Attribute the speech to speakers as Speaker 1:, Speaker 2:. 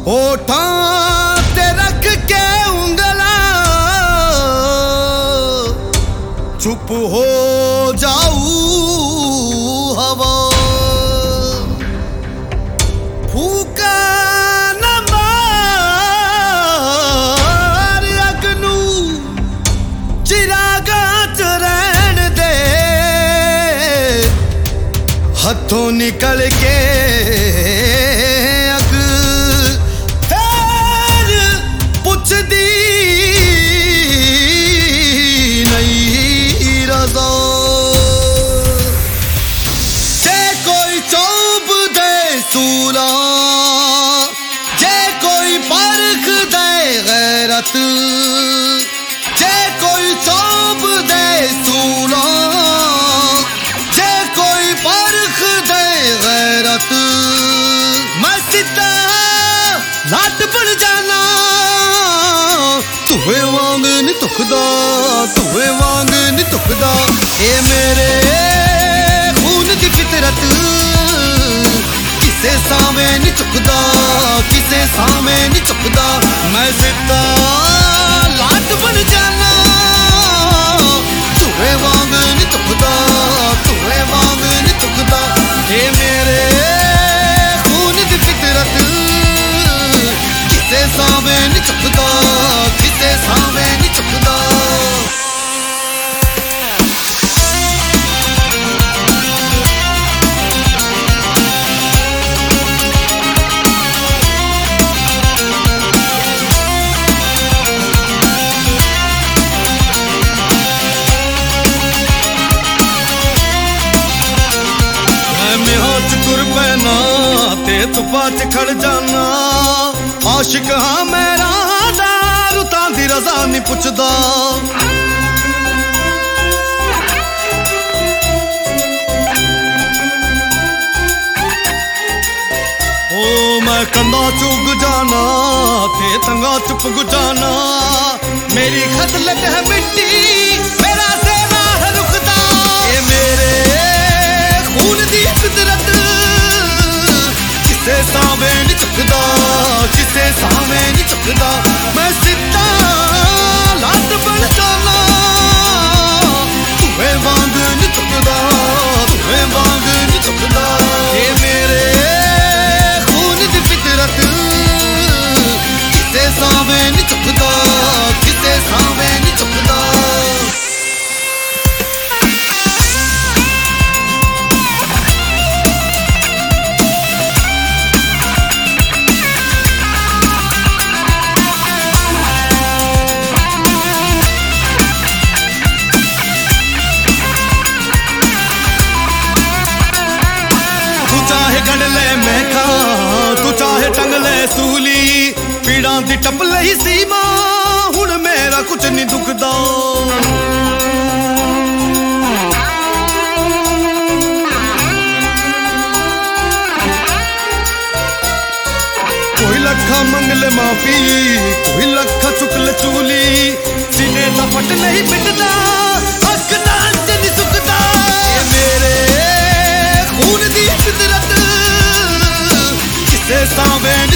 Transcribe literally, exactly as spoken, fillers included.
Speaker 1: होठां ते रख के उंगला चुप हो जाऊ हवा फूका न मार अगनू चिरागा च रहन दे हथों निकल के जे कोई परख दे गैरत जे कोई चौब दे सूला जे कोई परख दे गैरत मैं सीधा लाट बन जाना तुहे वांग नी तुखदा तुहे वांग नी तुखदा ए मेरे खून दी फितरत किसे सामे नी चुकदा किसे सामे नी चुकदा मैं सीधा लाट बन जाना तुहे वांग नी चुकदा तुहे वांग नी चुकदा ए मेरे खून दी फितरत किसे सामे नी चुकदा किसे सामे नी चुकदा तुर पैना ते तुपा च खड़ जाना आशिक हाँ मेरा रुतां दी रजा नहीं पुछदा ओ मैं कंधा चुग जाना ते तंगा चुप जाना मेरी खसलत है मिट्टी मेरा सेवा है रुकदा ये मेरे खून दी फितरत किसे सामे नी चुकदा किसे सामे नी चुकदा मैं सीधा लाट बन जाना तुहे वांग नी चुकदा तुहे वांग नी चुकदा ये मेरे खून दी फितरत किसे सामे नी चुकदा किसे सामे नी चुकदा तू चाहे टंग ले सूली पीड़ा दी टप लही सीमा हुण मेरा कुछ नहीं दुखदा कोई लखा मंग ले माफी कोई लखा चुक ले चूली सीने दा फट नहीं पिटदा हक दा अंत नहीं सुकदा ये मेरे खून दी फितरत किसे सामे